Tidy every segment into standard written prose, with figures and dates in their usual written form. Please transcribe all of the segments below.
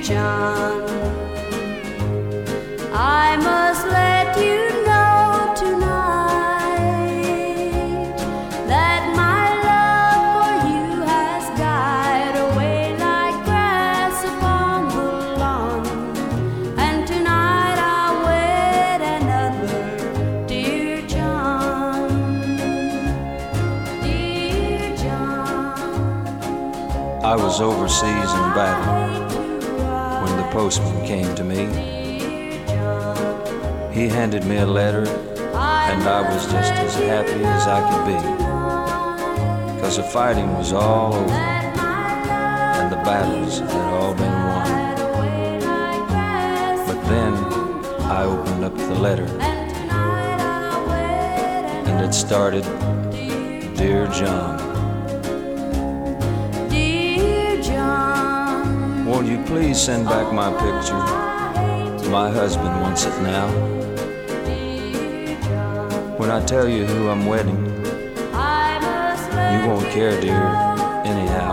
John, I must let you know tonight that my love for you has died away like grass upon the lawn. And tonight I'll wed another, dear John, dear John. I was overseas in battle when the postman came to me. He handed me a letter, and I was just as happy as I could be, 'cause the fighting was all over, and the battles had all been won. But then I opened up the letter, and it started, Dear John. Won't you please send back my picture? My husband wants it now. When I tell you who I'm wedding, you won't care, dear, anyhow.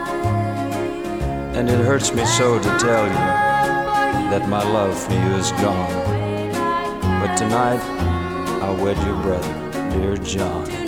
And it hurts me so to tell you that my love for you is gone. But tonight, I'll wed your brother, dear John.